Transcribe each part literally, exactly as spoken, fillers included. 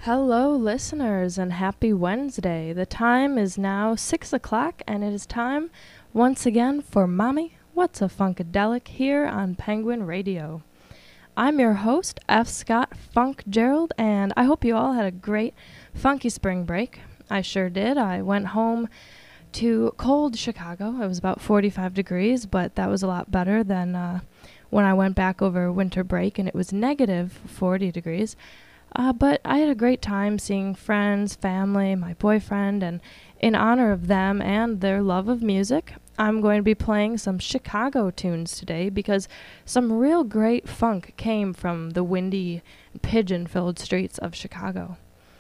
Hello, listeners, and happy Wednesday. The time is now six o'clock, and it is time once again for Mommy, What's a Funkadelic here on Penguin Radio. I'm your host, F. Scott Funk Gerald, and I hope you all had a great, funky spring break. I sure did. I went home to cold Chicago. It was about forty-five degrees, but that was a lot better than uh, when I went back over winter break, and it was negative forty degrees. Uh, but I had a great time seeing friends, family, my boyfriend, and in honor of them and their love of music, I'm going to be playing some Chicago tunes today because some real great funk came from the windy, pigeon-filled streets of Chicago.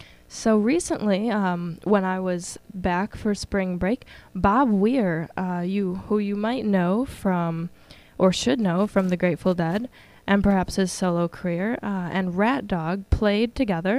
So recently, um, when I was back for spring break, Bob Weir, uh, you who you might know from, or should know from the Grateful Dead, and perhaps his solo career, uh, and Rat Dog played together.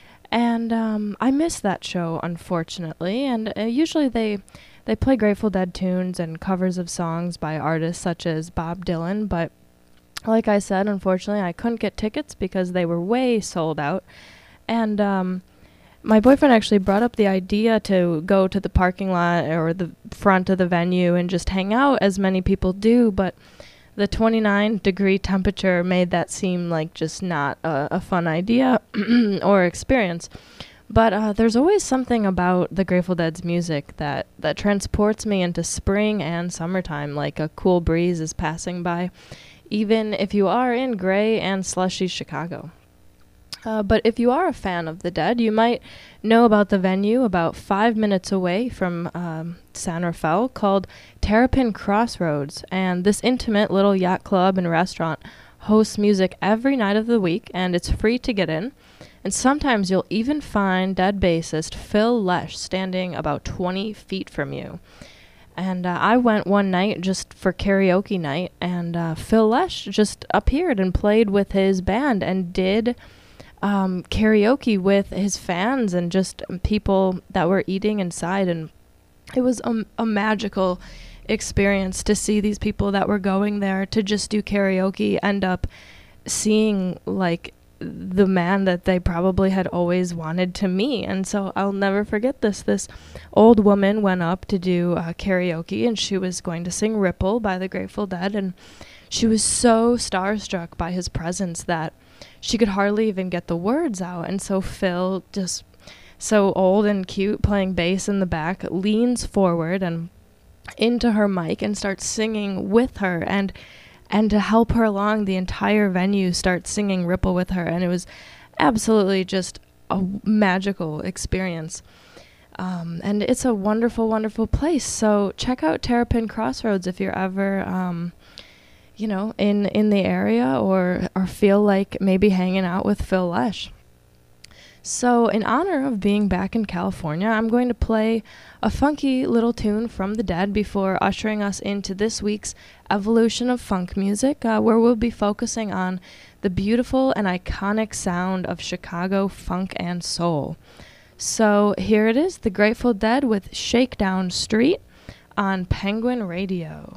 And um, I missed that show, unfortunately. And uh, usually they they play Grateful Dead tunes and covers of songs by artists such as Bob Dylan. But like I said, unfortunately, I couldn't get tickets because they were way sold out. And um, my boyfriend actually brought up the idea to go to the parking lot or the front of the venue and just hang out, as many people do. But the twenty-nine degree temperature made that seem like just not a, a fun idea or experience. But uh, there's always something about the Grateful Dead's music that, that transports me into spring and summertime, like a cool breeze is passing by, even if you are in gray and slushy Chicago. Uh, but if you are a fan of the Dead, you might know about the venue about five minutes away from um, San Rafael called Terrapin Crossroads. And this intimate little yacht club and restaurant hosts music every night of the week, and it's free to get in. And sometimes you'll even find Dead bassist Phil Lesh standing about twenty feet from you. And uh, I went one night just for karaoke night, and uh, Phil Lesh just appeared and played with his band and did Um, karaoke with his fans and just um, people that were eating inside, and it was a, a magical experience to see these people that were going there to just do karaoke end up seeing like the man that they probably had always wanted to meet. And so I'll never forget this. This old woman went up to do uh, karaoke, and she was going to sing Ripple by the Grateful Dead, and she was so starstruck by his presence that she could hardly even get the words out. And so Phil, just so old and cute, playing bass in the back, leans forward and into her mic and starts singing with her, and and to help her along, the entire venue starts singing Ripple with her, and it was absolutely just a magical experience. Um, and it's a wonderful, wonderful place. So check out Terrapin Crossroads if you're ever Um, you know, in, in the area or, or feel like maybe hanging out with Phil Lesh. So in honor of being back in California, I'm going to play a funky little tune from the Dead before ushering us into this week's evolution of funk music, uh, where we'll be focusing on the beautiful and iconic sound of Chicago funk and soul. So here it is, the Grateful Dead with Shakedown Street on Penguin Radio.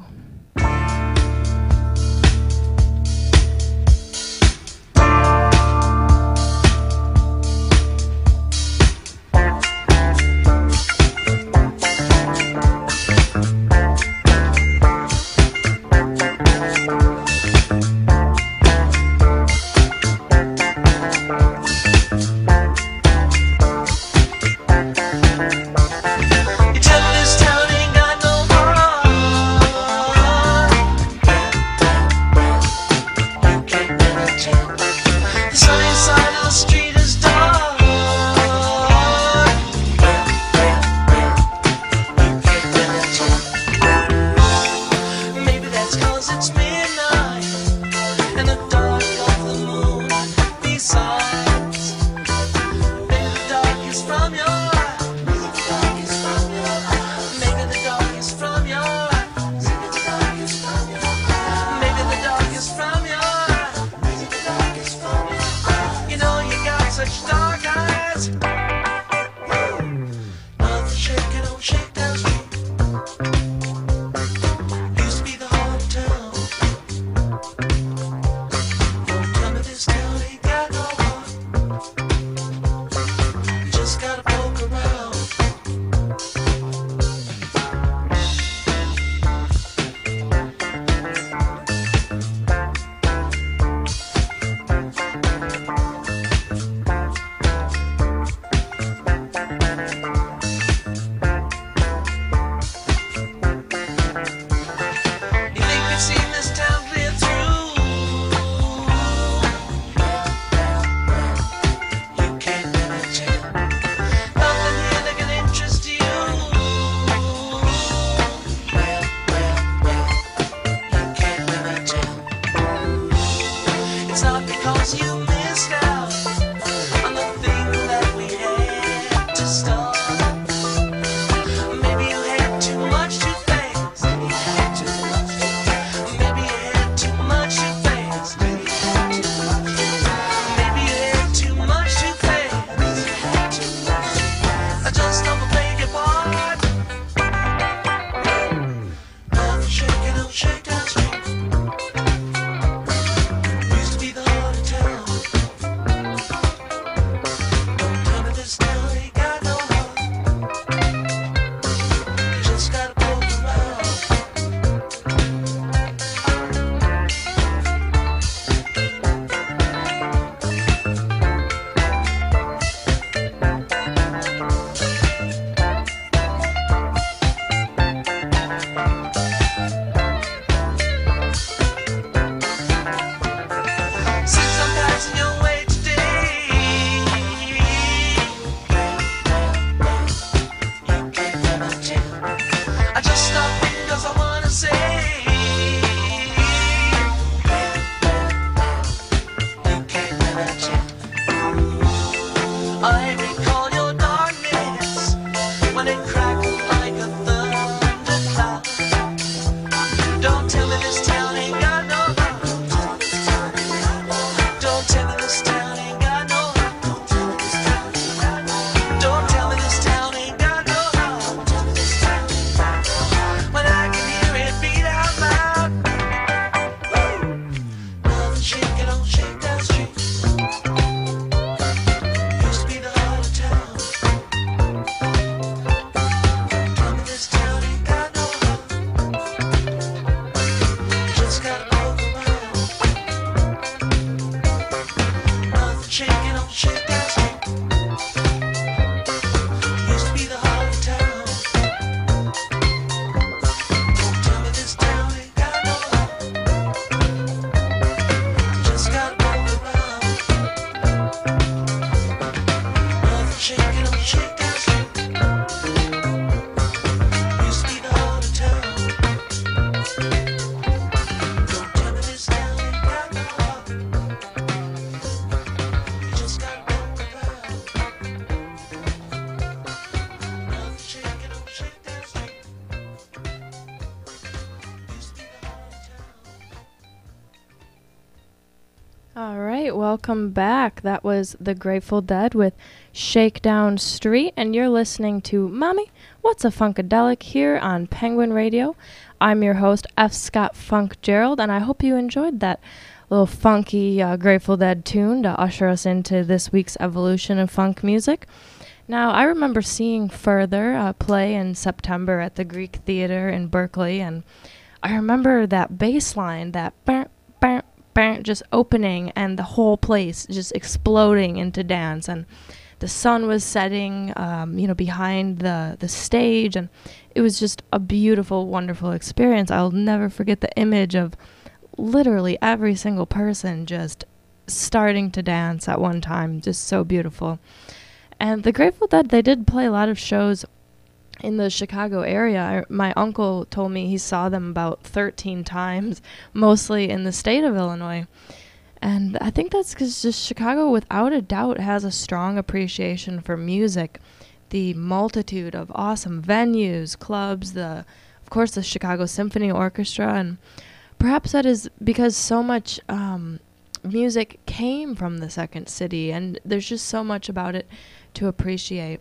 All right, welcome back. That was The Grateful Dead with Shakedown Street, and you're listening to Mommy, What's a Funkadelic here on Penguin Radio. I'm your host, F. Scott Funk Gerald, and I hope you enjoyed that little funky uh, Grateful Dead tune to usher us into this week's evolution of funk music. Now, I remember seeing Further uh, play in September at the Greek Theater in Berkeley, and I remember that bass line, that bam, bam, just opening and the whole place just exploding into dance, and the sun was setting um, you know behind the the stage, and it was just a beautiful, wonderful experience. I'll never forget the image of literally every single person just starting to dance at one time. Just so beautiful. And the Grateful Dead, they did play a lot of shows in the Chicago area. I, my uncle told me he saw them about thirteen times, mostly in the state of Illinois. And I think that's because just Chicago, without a doubt, has a strong appreciation for music. The multitude of awesome venues, clubs, the, of course, the Chicago Symphony Orchestra, and perhaps that is because so much um, music came from the second city, and there's just so much about it to appreciate.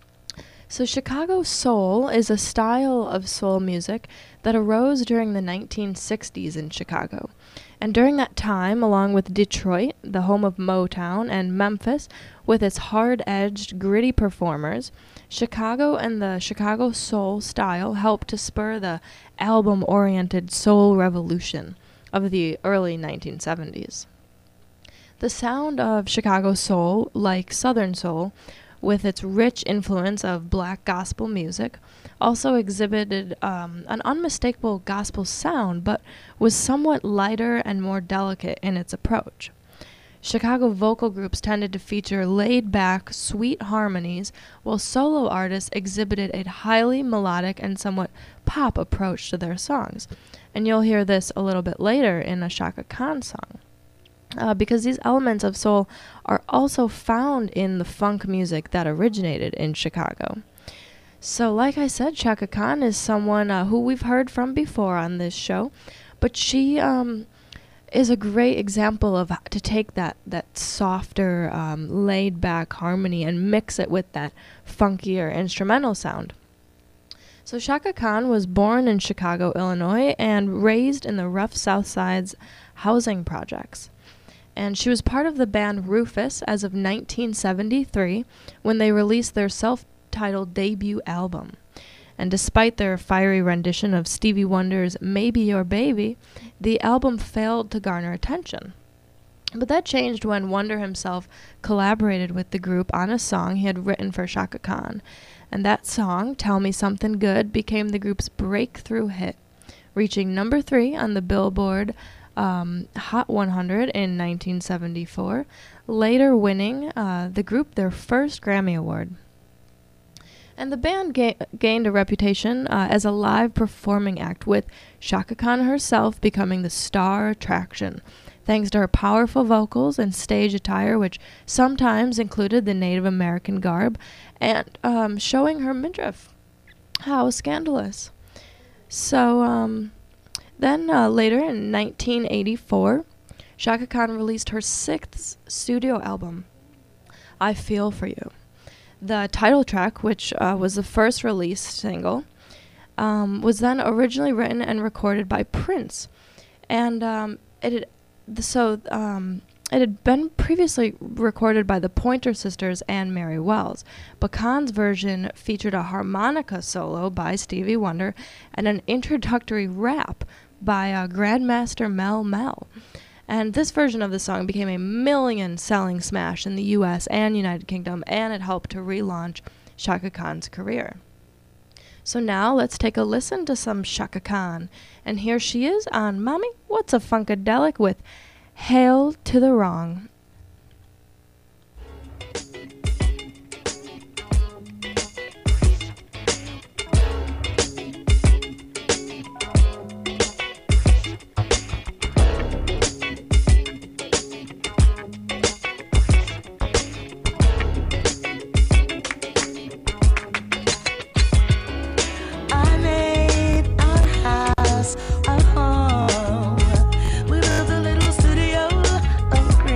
So Chicago soul is a style of soul music that arose during the nineteen sixties in Chicago. And during that time, along with Detroit, the home of Motown, and Memphis, with its hard-edged, gritty performers, Chicago and the Chicago soul style helped to spur the album-oriented soul revolution of the early nineteen seventies. The sound of Chicago soul, like Southern soul, with its rich influence of black gospel music, also exhibited um, an unmistakable gospel sound, but was somewhat lighter and more delicate in its approach. Chicago vocal groups tended to feature laid-back, sweet harmonies, while solo artists exhibited a highly melodic and somewhat pop approach to their songs. And you'll hear this a little bit later in a Chaka Khan song. Uh, because these elements of soul are also found in the funk music that originated in Chicago. So like I said, Chaka Khan is someone uh, who we've heard from before on this show, but she um, is a great example of how to take that, that softer, um, laid-back harmony and mix it with that funkier instrumental sound. So Chaka Khan was born in Chicago, Illinois, and raised in the rough South Side's housing projects. And she was part of the band Rufus as of nineteen seventy-three, when they released their self-titled debut album. And despite their fiery rendition of Stevie Wonder's Maybe Your Baby, the album failed to garner attention. But that changed when Wonder himself collaborated with the group on a song he had written for Chaka Khan. And that song, Tell Me Something Good, became the group's breakthrough hit, reaching number three on the Billboard Um, Hot one hundred in nineteen seventy-four, later winning uh, the group their first Grammy Award. And the band ga- gained a reputation uh, as a live performing act, with Chaka Khan herself becoming the star attraction, thanks to her powerful vocals and stage attire, which sometimes included the Native American garb, and um, showing her midriff. How scandalous. So, um... Then, uh, later in nineteen eighty-four, Chaka Khan released her sixth studio album, I Feel For You. The title track, which uh, was the first released single, um, was then originally written and recorded by Prince. And um, it had, th- so um, it had been previously recorded by the Pointer Sisters and Mary Wells, but Khan's version featured a harmonica solo by Stevie Wonder and an introductory rap by uh, Grandmaster Mel Mel. And this version of the song became a million-selling smash in the U S and United Kingdom, and it helped to relaunch Chaka Khan's career. So now let's take a listen to some Chaka Khan. And here she is on Mommy, What's a Funkadelic with Hail to the Wrong. A home. We built a little studio, a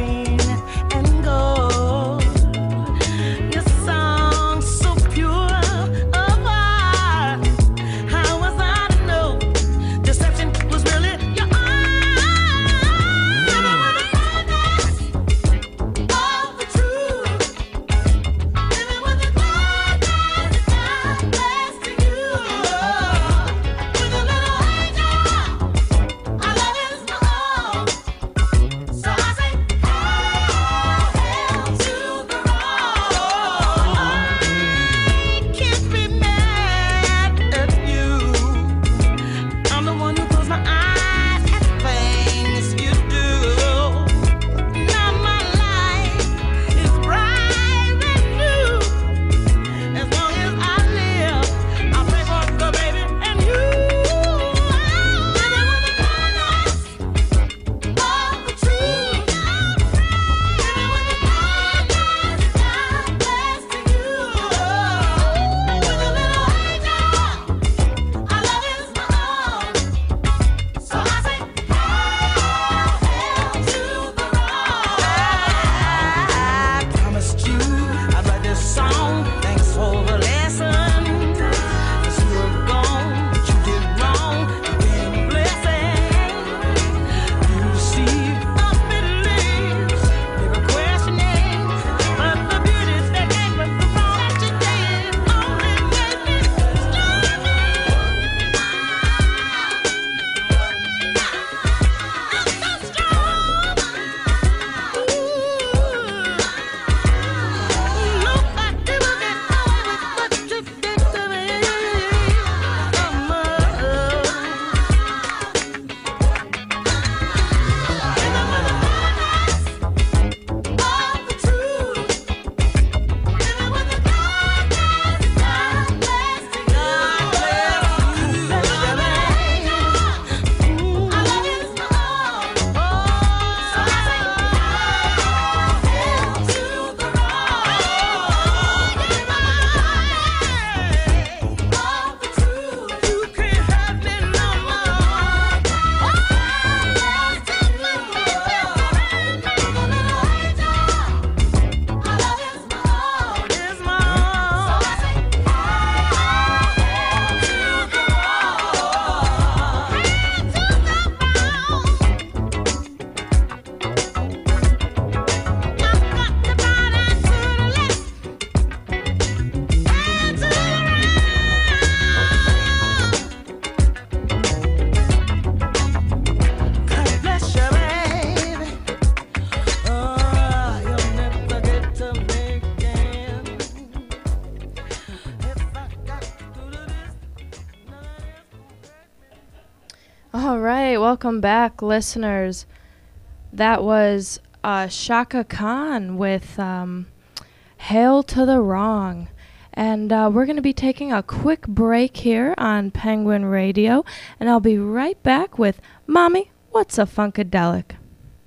All right, welcome back, listeners. That was uh, Shaka Khan with um, Hail to the Wrong. And uh, we're going to be taking a quick break here on Penguin Radio, and I'll be right back with Mommy, What's a Funkadelic?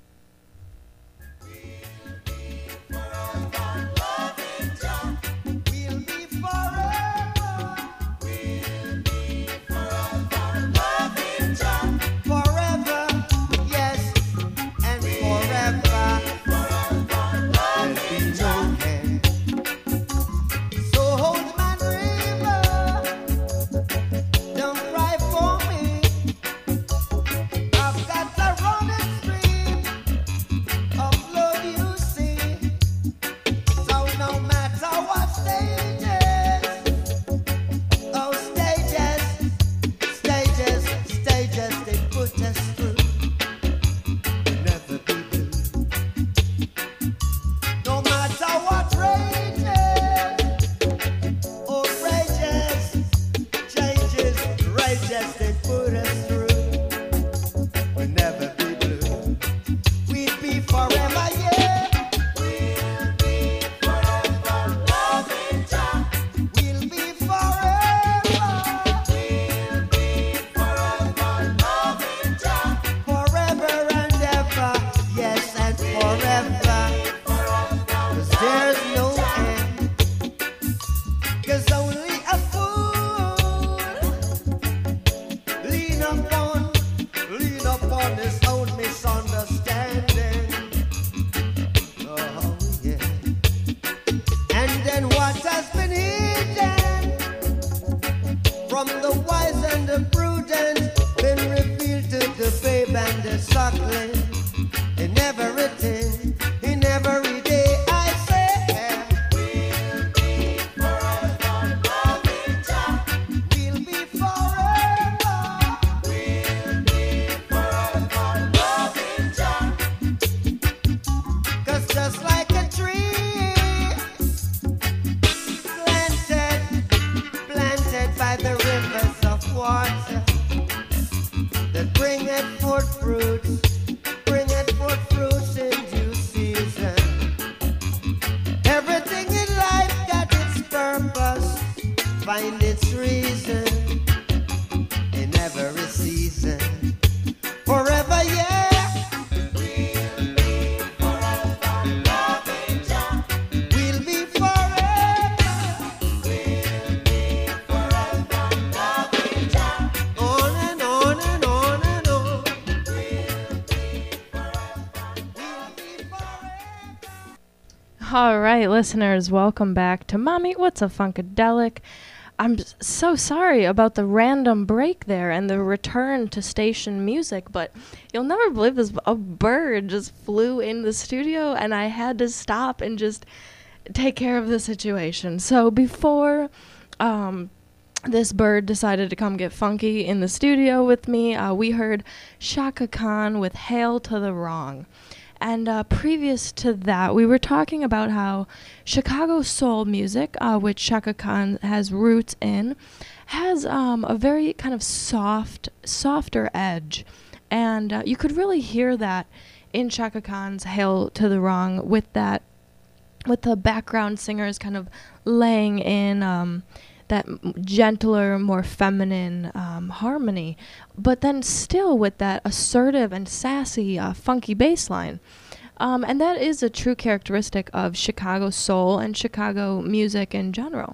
All right, listeners, welcome back to Mommy, What's a Funkadelic? I'm so sorry about the random break there and the return to station music, but you'll never believe this. A bird just flew in the studio, and I had to stop and just take care of the situation. So before um, this bird decided to come get funky in the studio with me, uh, we heard Shaka Khan with Hail to the Wrong. And uh, previous to that, we were talking about how Chicago soul music, uh, which Shaka Khan has roots in, has um, a very kind of soft, softer edge. And uh, you could really hear that in Shaka Khan's Hail to the Wrong with that, with the background singers kind of laying in um, that m- gentler, more feminine um, harmony, but then still with that assertive and sassy, uh, funky bass line. Um, and that is a true characteristic of Chicago soul and Chicago music in general.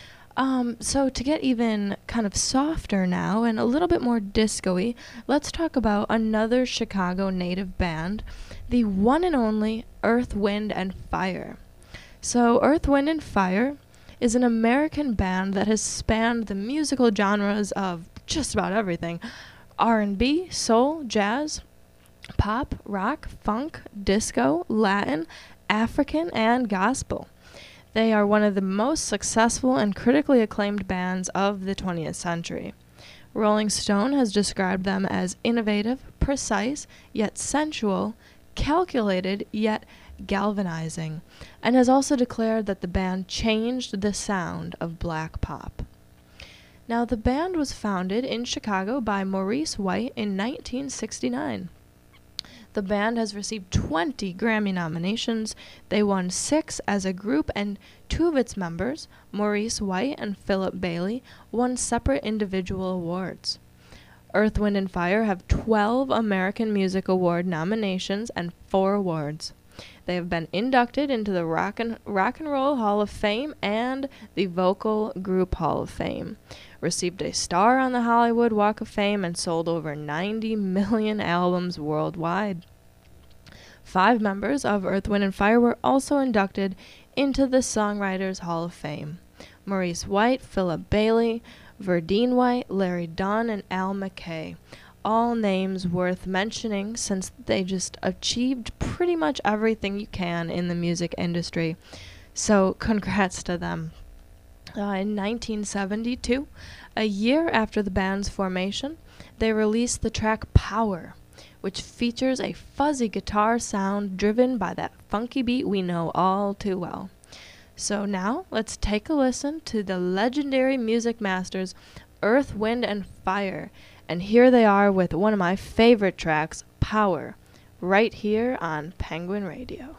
Um, so to get even kind of softer now and a little bit more disco-y, let's talk about another Chicago native band, the one and only Earth, Wind and Fire. So Earth, Wind and Fire is an American band that has spanned the musical genres of just about everything: R and B, soul, jazz, pop, rock, funk, disco, Latin, African, and gospel. They are one of the most successful and critically acclaimed bands of the twentieth century. Rolling Stone has described them as innovative, precise, yet sensual, calculated, yet galvanizing, and has also declared that the band changed the sound of black pop. Now, the band was founded in Chicago by Maurice White in nineteen sixty-nine. The band has received twenty Grammy nominations. They won six as a group, and two of its members, Maurice White and Philip Bailey, won separate individual awards. Earth, Wind and Fire have twelve American Music Award nominations and four awards. They have been inducted into the Rock and, Rock and Roll Hall of Fame and the Vocal Group Hall of Fame, received a star on the Hollywood Walk of Fame, and sold over ninety million albums worldwide. Five members of Earth, Wind and Fire were also inducted into the Songwriters Hall of Fame: Maurice White, Philip Bailey, Verdine White, Larry Dunn, and Al McKay. All names worth mentioning since they just achieved pretty much everything you can in the music industry. So congrats to them. Uh, in nineteen seventy-two, a year after the band's formation, they released the track Power, which features a fuzzy guitar sound driven by that funky beat we know all too well. So now, let's take a listen to the legendary music masters Earth, Wind and Fire. And here they are with one of my favorite tracks, Power, right here on Penguin Radio.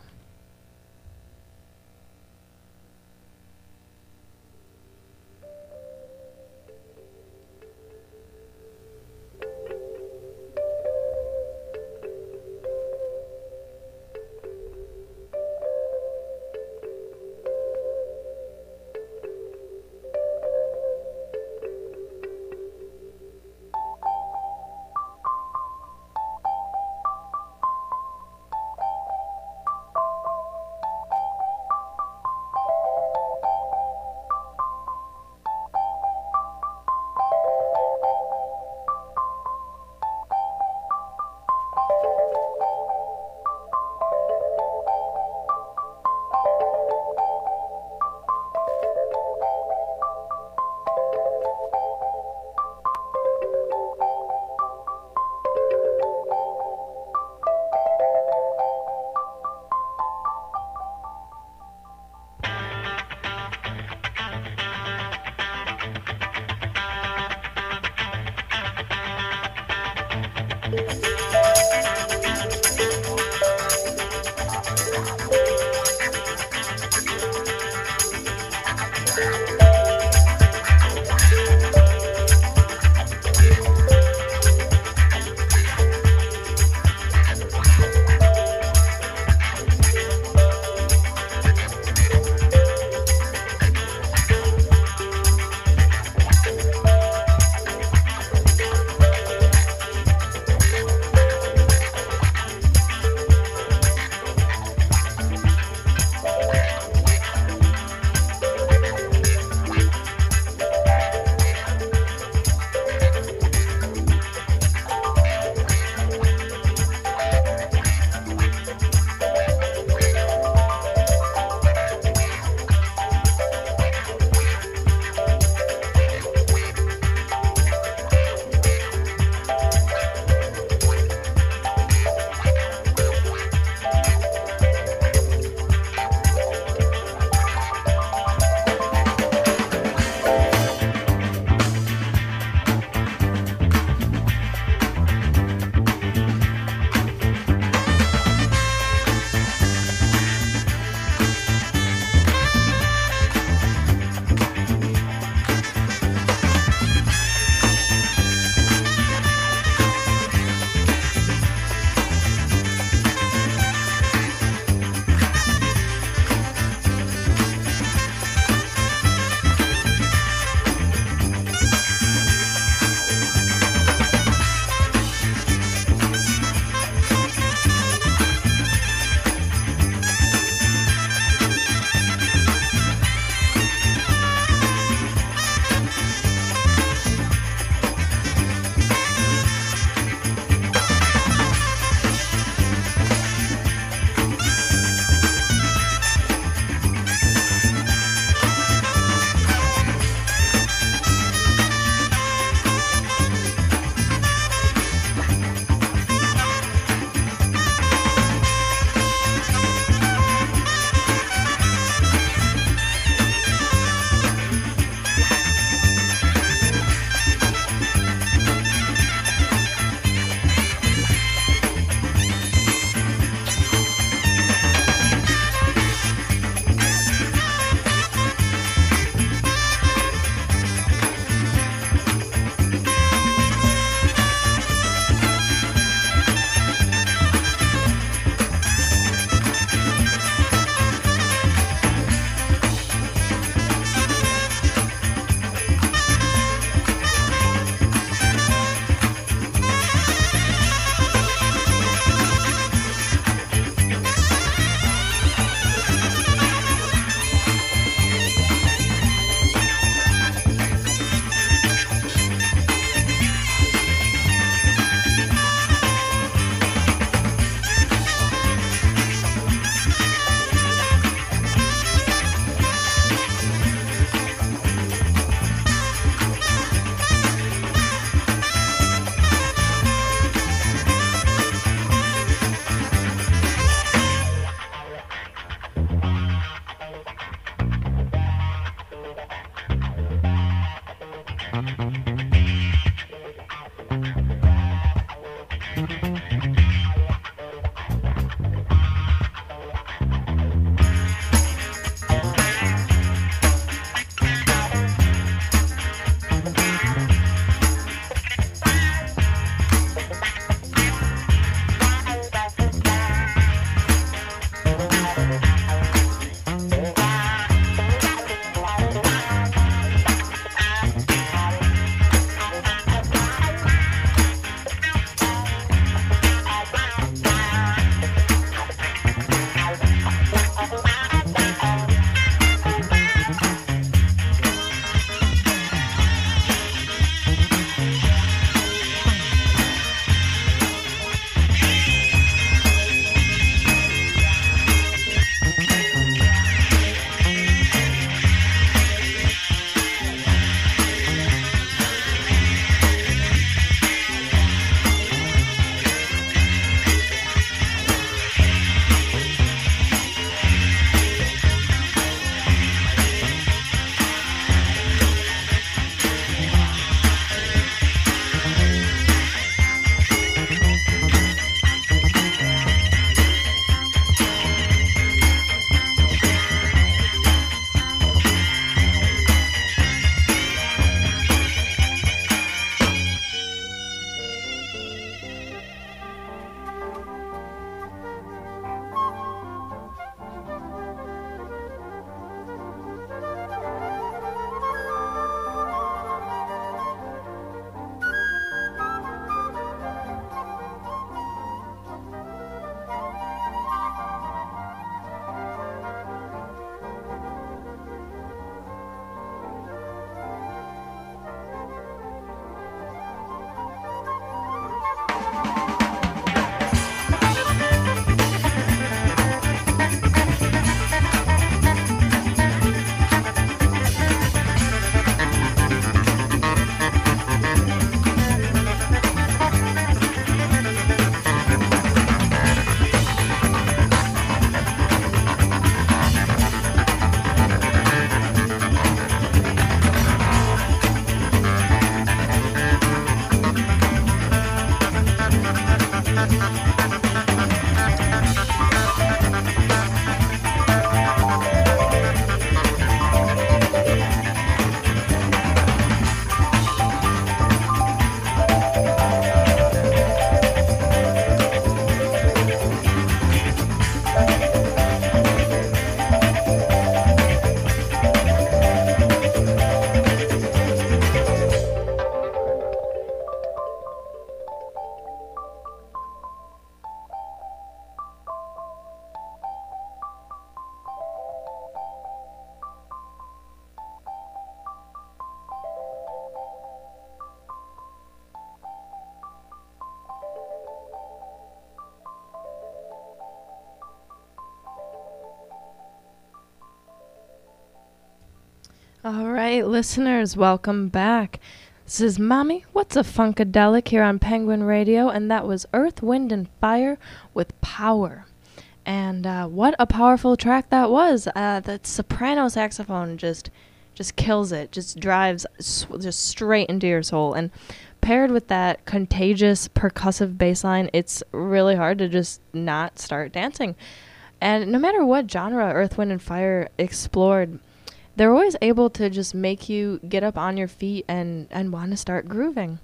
All right, listeners, welcome back. This is Mommy, What's a Funkadelic here on Penguin Radio, and that was Earth, Wind, and Fire with Power. And uh, what a powerful track that was. Uh, that soprano saxophone just just kills it, just drives sw- just straight into your soul. And paired with that contagious percussive bass line, it's really hard to just not start dancing. And no matter what genre Earth, Wind, and Fire explored, they're always able to just make you get up on your feet and, and want to start grooving.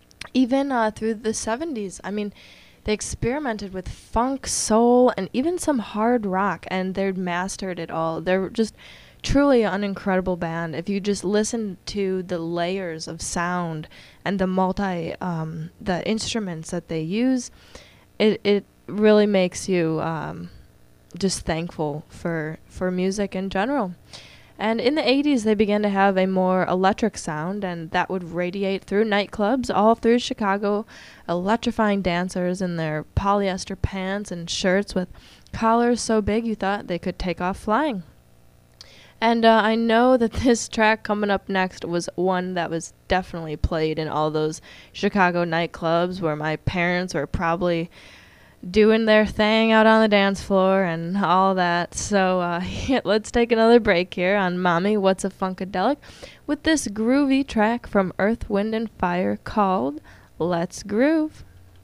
Even uh, through the seventies, I mean, they experimented with funk, soul, and even some hard rock, and they mastered it all. They're just truly an incredible band. If you just listen to the layers of sound and the multi, um, the instruments that they use, it it really makes you um, just thankful for for music in general. And in the eighties, they began to have a more electric sound, and that would radiate through nightclubs all through Chicago, electrifying dancers in their polyester pants and shirts with collars so big you thought they could take off flying. And uh, I know that this track coming up next was one that was definitely played in all those Chicago nightclubs where my parents were probably doing their thing out on the dance floor and all that. So uh, let's take another break here on Mommy, What's a Funkadelic with this groovy track from Earth, Wind, and Fire called Let's Groove.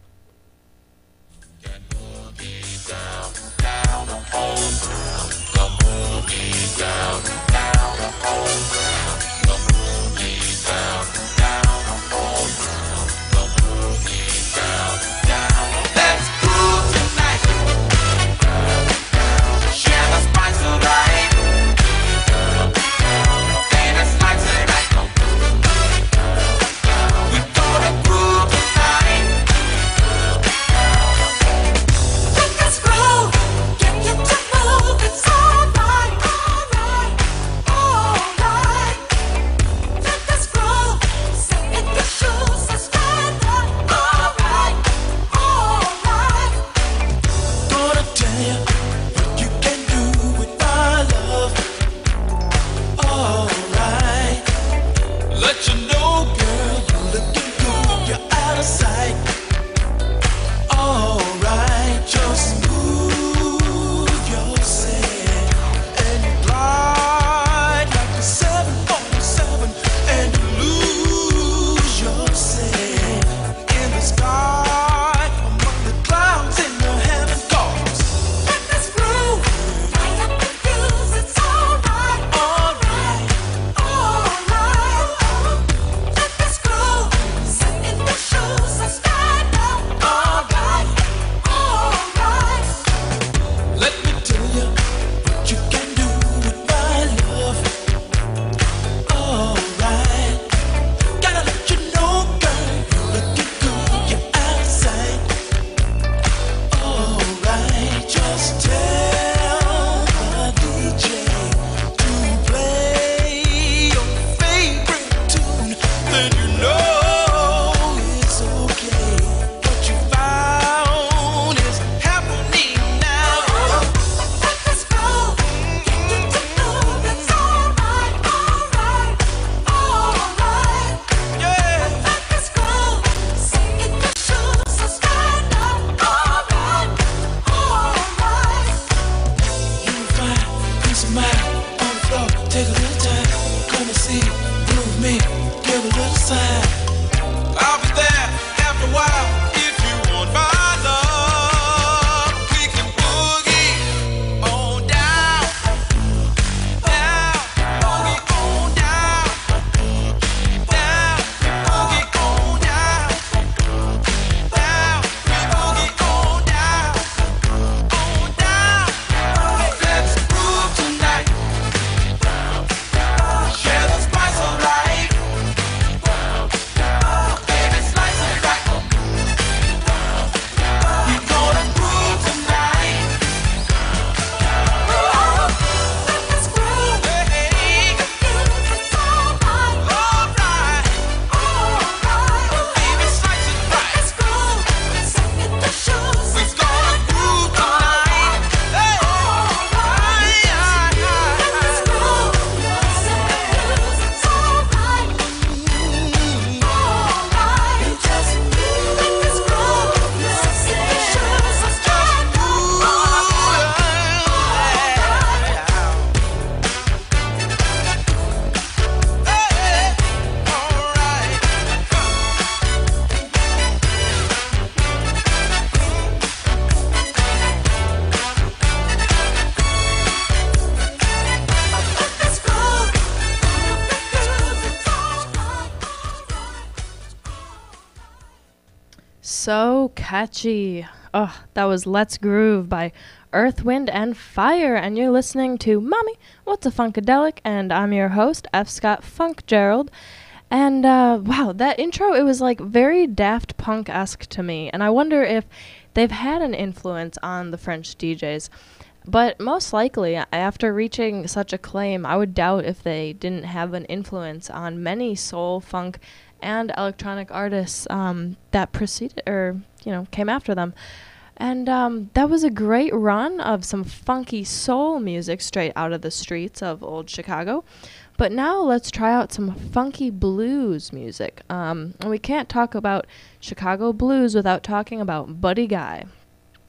So catchy. Oh, that was Let's Groove by Earth, Wind, and Fire, and you're listening to Mommy, What's a Funkadelic, and I'm your host, F. Scott Funk Gerald. And uh, wow, that intro, it was like very Daft Punk-esque to me, and I wonder if they've had an influence on the French D Js. But most likely, after reaching such acclaim, I would doubt if they didn't have an influence on many soul, funk, and electronic artists um, that preceded, or, you know, came after them. And um, that was a great run of some funky soul music straight out of the streets of old Chicago. But now let's try out some funky blues music. Um, and we can't talk about Chicago blues without talking about Buddy Guy.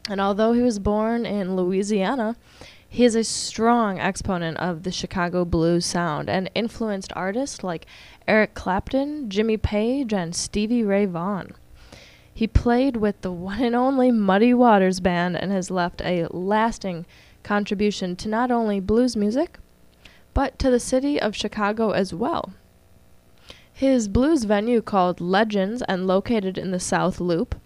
And although he was born in Louisiana, he is a strong exponent of the Chicago blues sound and influenced artists like Eric Clapton, Jimmy Page, and Stevie Ray Vaughan. He played with the one and only Muddy Waters Band and has left a lasting contribution to not only blues music, but to the city of Chicago as well. His blues venue, called Legends and located in the South Loop,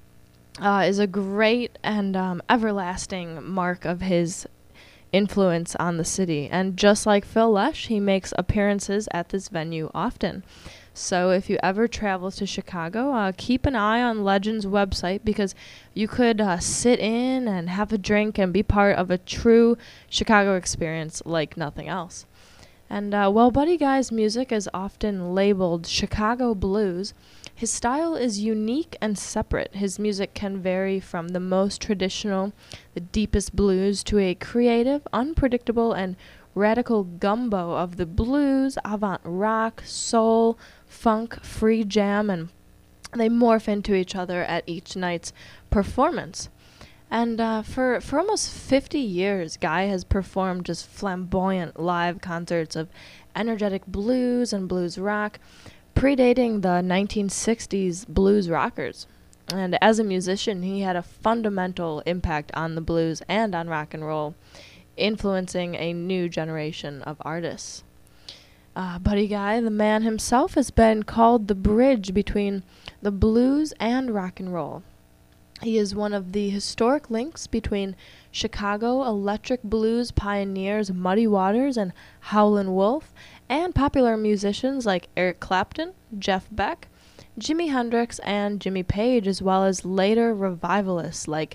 uh, is a great and um, everlasting mark of his influence on the city. And just like Phil Lesh, he makes appearances at this venue often. So if you ever travel to Chicago, uh, keep an eye on Legends' website, because you could uh, sit in and have a drink and be part of a true Chicago experience like nothing else. And uh, while Buddy Guy's music is often labeled Chicago blues, his style is unique and separate. His music can vary from the most traditional, the deepest blues, to a creative, unpredictable, and radical gumbo of the blues, avant rock, soul, funk, free jam, and they morph into each other at each night's performance. And uh, for, for almost fifty years, Guy has performed just flamboyant live concerts of energetic blues and blues rock, predating the nineteen sixties blues rockers. And as a musician, he had a fundamental impact on the blues and on rock and roll, influencing a new generation of artists. Uh, Buddy Guy, the man himself, has been called the bridge between the blues and rock and roll. He is one of the historic links between Chicago electric blues pioneers Muddy Waters and Howlin' Wolf, and popular musicians like Eric Clapton, Jeff Beck, Jimi Hendrix, and Jimmy Page, as well as later revivalists like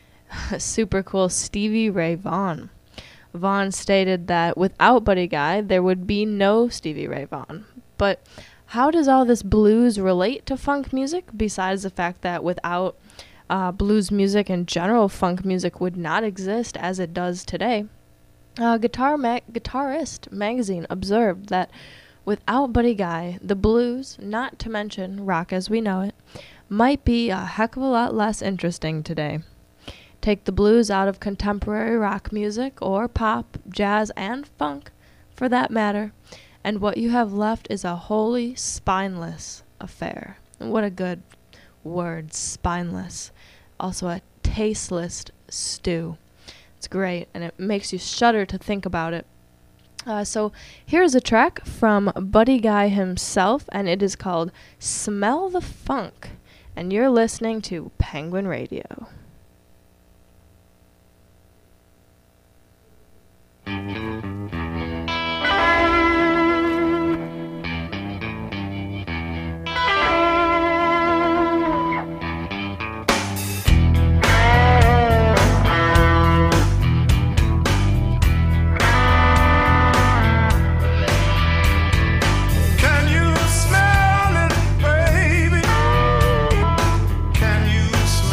super cool Stevie Ray Vaughan. Vaughan stated that without Buddy Guy, there would be no Stevie Ray Vaughan. But how does all this blues relate to funk music, besides the fact that without uh, blues music in general, funk music would not exist as it does today? Uh, Guitar Ma- Guitarist magazine observed that without Buddy Guy, the blues, not to mention rock as we know it, might be a heck of a lot less interesting today. Take the blues out of contemporary rock music, or pop, jazz, and funk, for that matter, and what you have left is a wholly spineless affair. And what a good word, spineless. Also a tasteless stew. It's great, and it makes you shudder to think about it. Uh, so here's a track from Buddy Guy himself, and it is called Smell the Funk, and you're listening to Penguin Radio.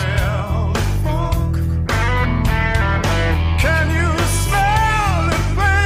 Can you smell it, baby?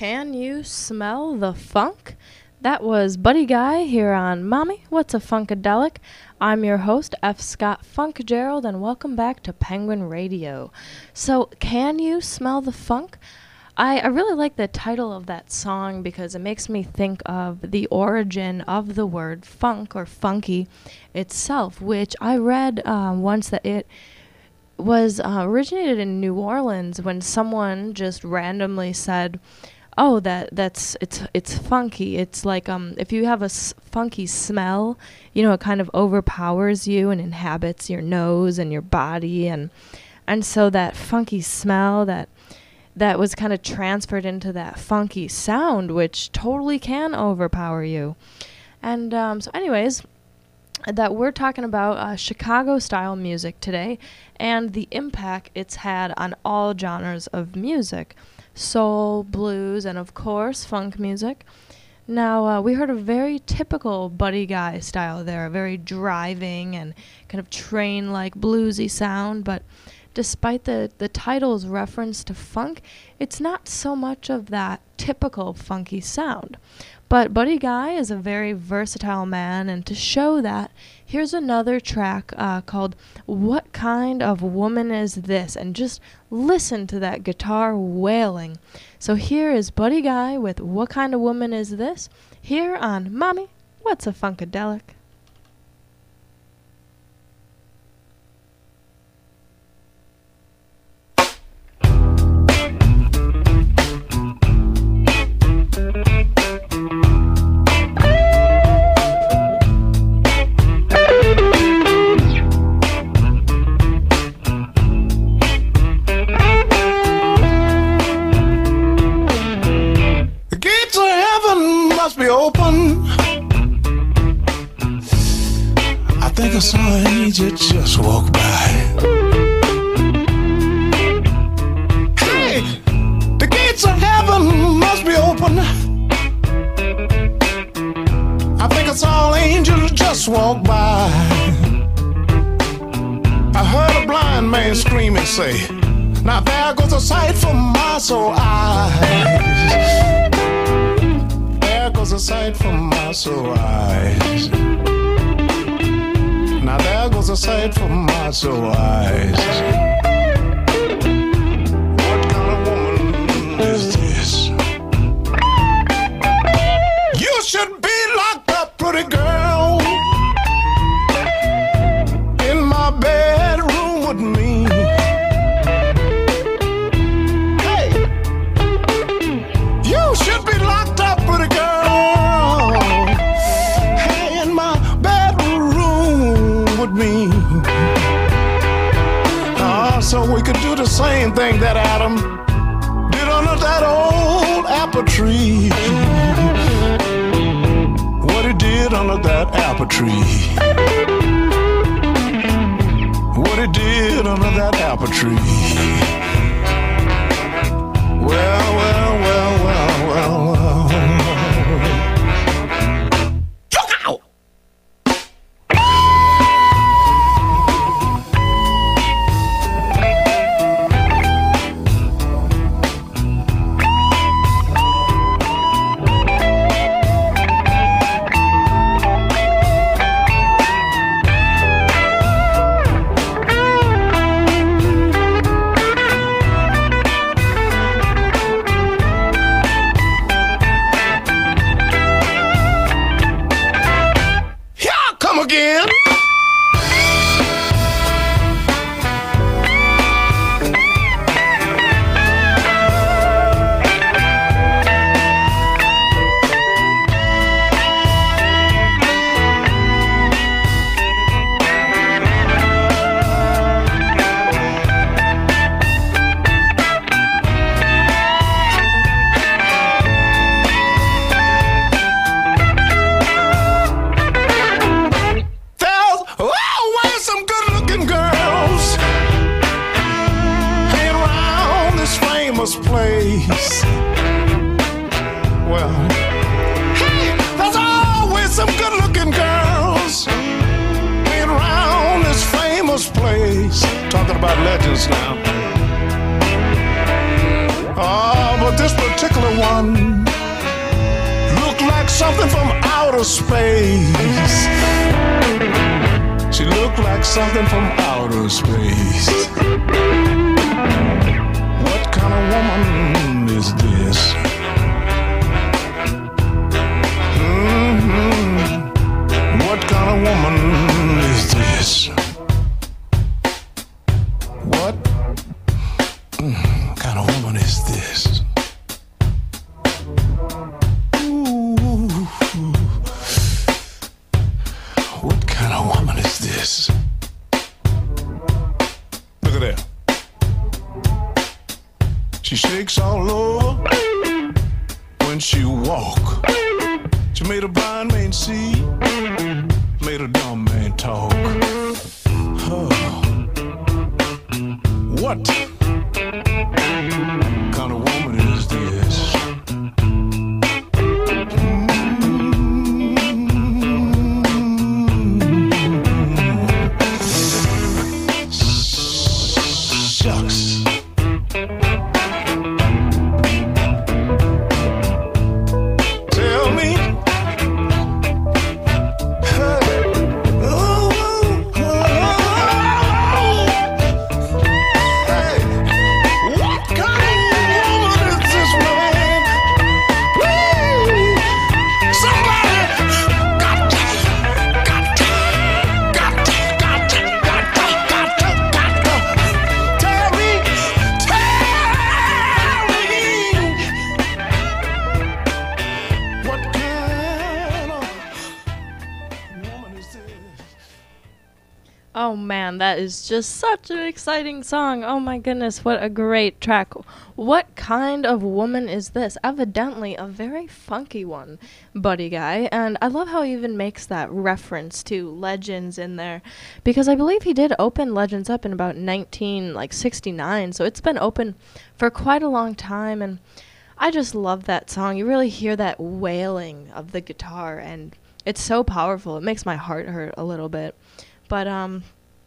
Can you smell the funk? That was Buddy Guy here on Mommy, What's a Funkadelic? I'm your host, F. Scott Funkgerald, and welcome back to Penguin Radio. So, can you smell the funk? I, I really like the title of that song because it makes me think of the origin of the word funk or funky itself, which I read uh, once that it was uh, originated in New Orleans when someone just randomly said, oh, that that's it's it's funky. It's like um if you have a s- funky smell, you know, it kind of overpowers you and inhabits your nose and your body, and and so that funky smell that that was kind of transferred into that funky sound, which totally can overpower you. And um, so, anyways, that we're talking about uh, Chicago-style music today and the impact it's had on all genres of music. Soul, blues, and of course funk music. Now uh, we heard a very typical Buddy Guy style there, a very driving and kind of train-like bluesy sound, but despite the, the title's reference to funk, it's not so much of that typical funky sound. But Buddy Guy is a very versatile man, and to show that, here's another track uh, called What Kind of Woman Is This? And just listen to that guitar wailing. So here is Buddy Guy with What Kind of Woman Is This? Here on Mommy, What's a Funkadelic? Be open. I think I saw an angel just walk by. Hey, the gates of heaven must be open. I think I saw an angel just walk by. I heard a blind man scream and say, now there goes a sight for my soul eyes. A sight from my soul eyes. Now there goes a sight from my soul eyes. What kind of woman is this? You should be locked up, pretty girl, in my bedroom with me. Hey, you should be locked up, pretty girl, me. Uh, so we could do the same thing that Adam did under that old apple tree. What he did under that apple tree. What he did under that apple tree. Well, well, well, well, well, well. Again. Place. Well, hey, there's always some good-looking girls being around this famous place. Talking about legends now. Oh, but this particular particular one looked like something from outer space. She looked like something from outer space. What kind of woman is this? Mm-hmm. What kind of woman is this? What mm, kind of woman is this? Ooh. What kind of woman is this? Look at that. She shakes all over when she walk. She made a blind man see, made a dumb man talk. Oh. What kind of woman is this? Shucks. Tell me. Oh man, that is just such an exciting song. Oh my goodness, what a great track. What kind of woman is this? Evidently a very funky one, Buddy Guy. And I love how he even makes that reference to Legends in there, because I believe he did open Legends up in about nineteen like sixty-nine, so it's been open for quite a long time. And I just love that song. You really hear that wailing of the guitar, and it's so powerful. It makes my heart hurt a little bit. But, um,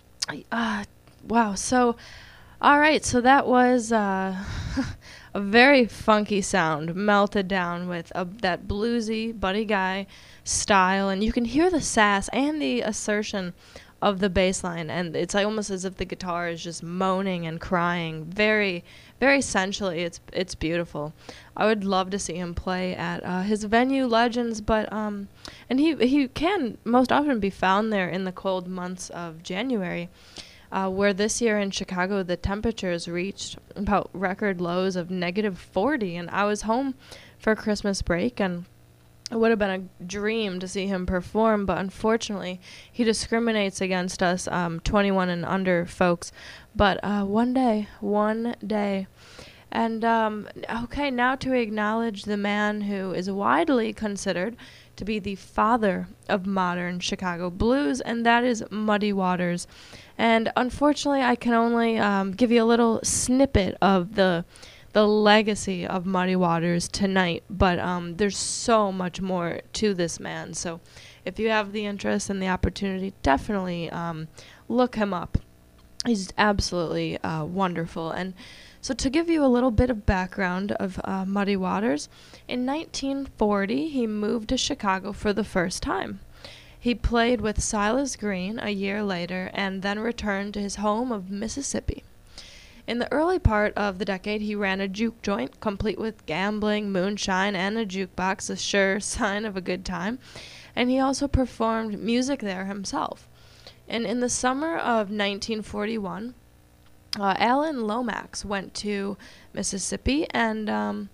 uh, wow. So, all right. So that was uh, a very funky sound melted down with a, that bluesy Buddy Guy style. And you can hear the sass and the assertion of the bass line. And it's like almost as if the guitar is just moaning and crying. Very, very sensually. It's it's beautiful. I would love to see him play at uh, his venue, Legends, but um, and he he can most often be found there in the cold months of January, uh, where this year in Chicago the temperatures reached about record lows of negative forty, and I was home for Christmas break, and it would have been a dream to see him perform, but unfortunately he discriminates against us um, twenty-one and under folks. But uh, one day, one day. And, um, okay, now to acknowledge the man who is widely considered to be the father of modern Chicago blues, and that is Muddy Waters. And unfortunately, I can only um, give you a little snippet of the the legacy of Muddy Waters tonight, but um, there's so much more to this man. So if you have the interest and the opportunity, definitely um, look him up. He's absolutely uh, wonderful. And so to give you a little bit of background of uh, Muddy Waters, in nineteen forty, he moved to Chicago for the first time. He played with Silas Green a year later and then returned to his home of Mississippi. In the early part of the decade, he ran a juke joint, complete with gambling, moonshine, and a jukebox, a sure sign of a good time. And he also performed music there himself. And in the summer of nineteen forty-one, uh, Alan Lomax went to Mississippi, and um,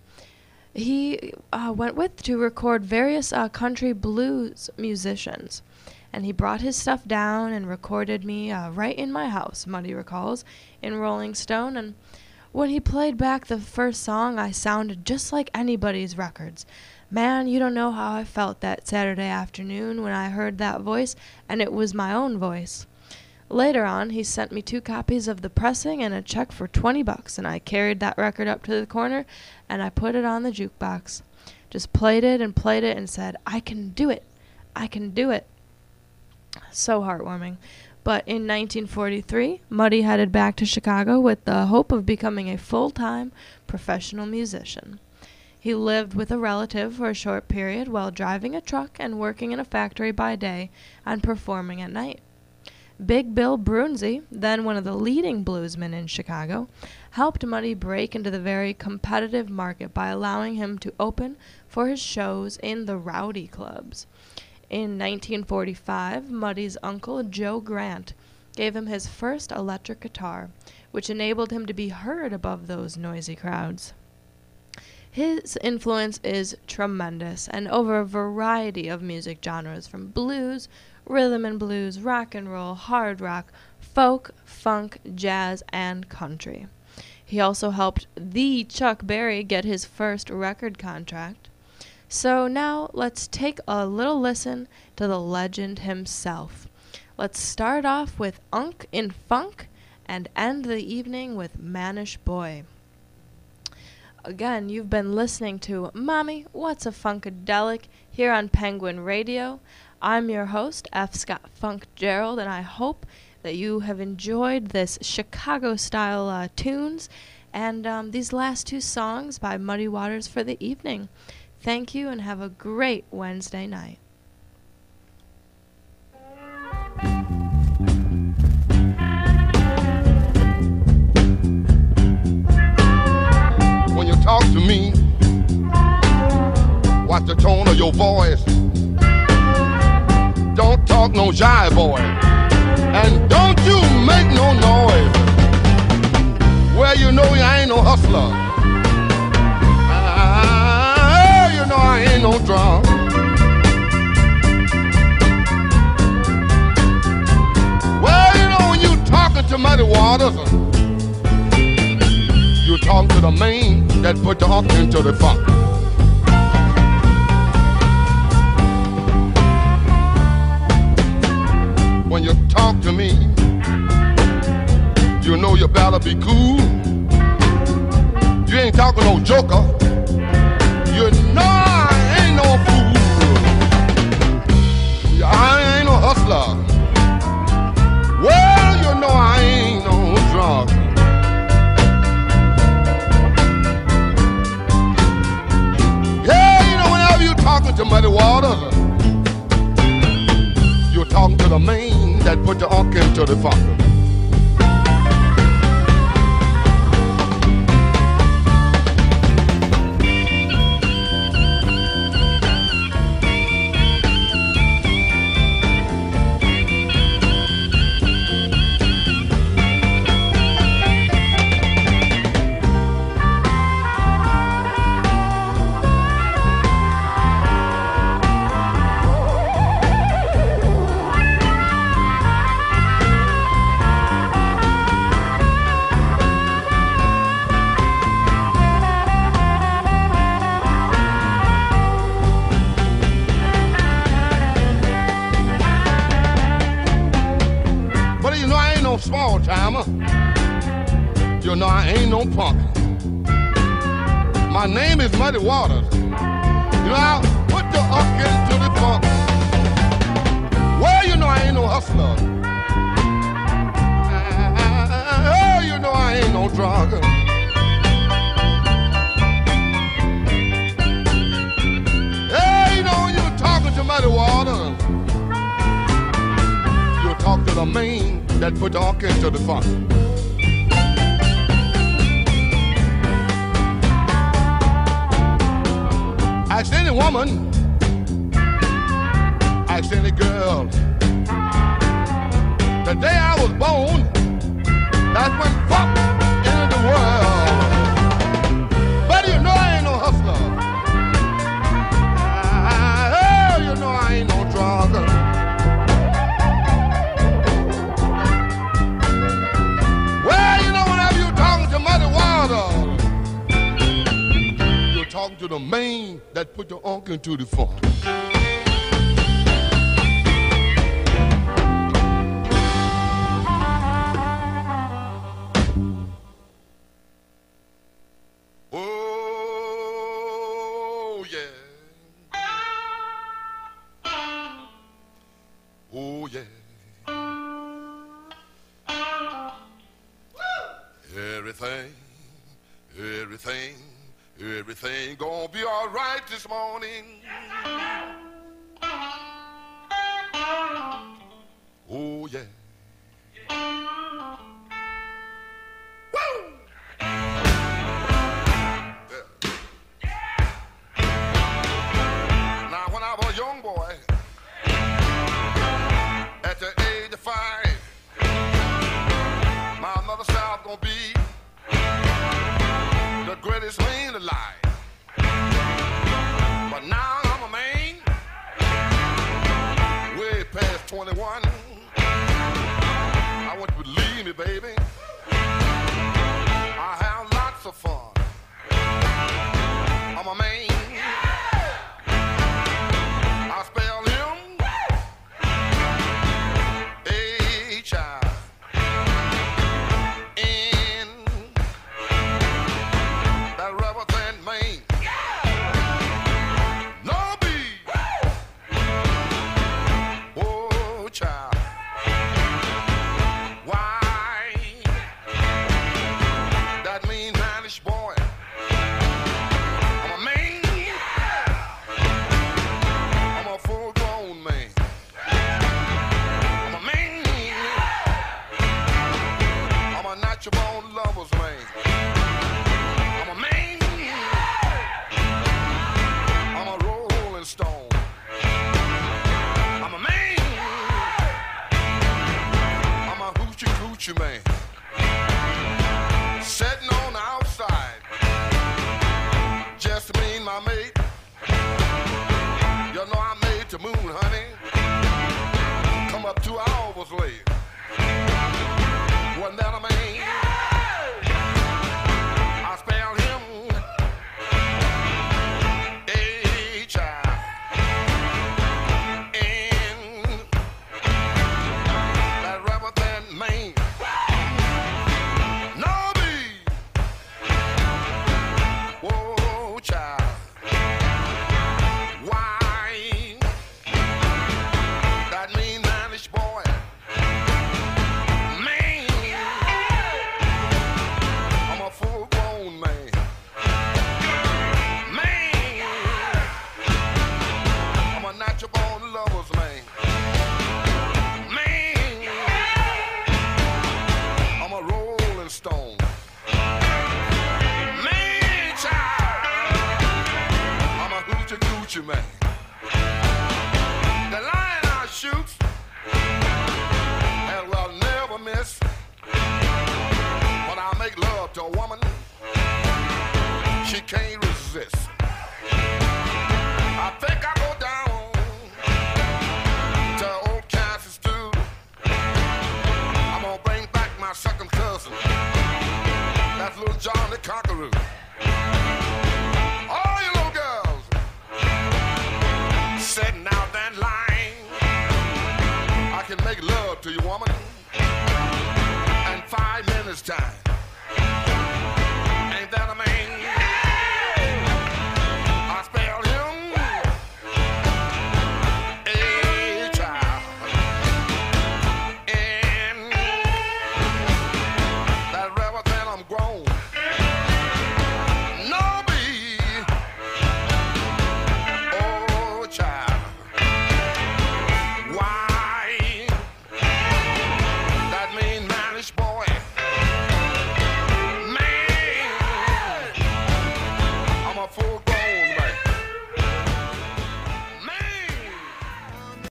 he uh, went with to record various uh, country blues musicians. And he brought his stuff down and recorded me uh, right in my house, Muddy recalls, in Rolling Stone. And when he played back the first song, I sounded just like anybody's records. Man, you don't know how I felt that Saturday afternoon when I heard that voice, and it was my own voice. Later on, he sent me two copies of the pressing and a check for twenty bucks, and I carried that record up to the corner, and I put it on the jukebox. Just played it and played it and said, I can do it. I can do it. So heartwarming. But in nineteen forty-three, Muddy headed back to Chicago with the hope of becoming a full-time professional musician. He lived with a relative for a short period while driving a truck and working in a factory by day and performing at night. Big Bill Brunzi, then one of the leading bluesmen in Chicago, helped Muddy break into the very competitive market by allowing him to open for his shows in the rowdy clubs. In nineteen forty-five, Muddy's uncle, Joe Grant, gave him his first electric guitar, which enabled him to be heard above those noisy crowds. His influence is tremendous and over a variety of music genres from blues, rhythm and blues, rock and roll, hard rock, folk, funk, jazz, and country. He also helped the Chuck Berry get his first record contract. So now let's take a little listen to the legend himself. Let's start off with Unk in Funk and end the evening with Mannish Boy. Again, you've been listening to Mommy, What's a Funkadelic here on Penguin Radio. I'm your host, F. Scott Funk Gerald, and I hope that you have enjoyed this Chicago-style uh, tunes and um, these last two songs by Muddy Waters for the evening. Thank you and have a great Wednesday night. When you talk to me, watch the tone of your voice. Don't talk no shy boy, and don't you make no noise. Well, you know you ain't no hustler. Ah, you know I ain't no drunk. Well, you know when you talking to Muddy Waters, you talk to the man that put the hunk into the funk. When you talk to me, you know you better be cool. You ain't talking no joker. You know I ain't no fool. I ain't no hustler. Well, you know I ain't no drunk. Talking to Muddy Waters, you're talking to the man that put the unk into the funk. Small timer, you know I ain't no punk. My name is Muddy Waters. You know I'll put the unk into the funk. Well, you know I ain't no hustler. Oh, you know I ain't no drunk. Hey, you know when you're talking to Muddy Waters, you talk to the man that put the unk into the funk. Ask any woman, ask any girl, the day I was born, that's when funk entered the world. But you know I ain't no hustler. Ah, oh, you know I ain't no drunk. Talking to the man that put the unk into the funk. Oh yeah, oh yeah. Everything, everything. Everything gonna be all right this morning. Oh, yeah. Woo! Now, when I was a young boy, at the age of five, my mother said I was gonna be the greatest man alive. But now I'm a man, way past twenty-one. I want you to believe me, baby. I have lots of fun. I'm a man. I spell him H I N. That rubber than man. No B. Oh, child. Why? That mean mannish boy. I'm a man. I'm a full grown man. I'm a man. I'm a natural born lover's man. I'm a man. I'm a rolling stone. I'm a man. I'm a hoochie coochie man. Sitting on the outside. Just me and my mate. You know I made the moon, honey. Come up two hours late. Wasn't that a man? I spell him H I N. That rubber than man. No B. Whoa, child. Why? That mean mannish boy. Man. I'm a full grown man. Man. I'm a natural born lover's man. Man. I'm a rolling stone. Man, child. I'm a hoochie coochie man. The line I shoot, and will never miss. When I make love to a woman, she can't resist. I think I go down to old Kansas stew. I'm gonna bring back my second cousin. That's little John the Conqueror. All you little girls sitting out that line. I can make love to you, woman, in five minutes time.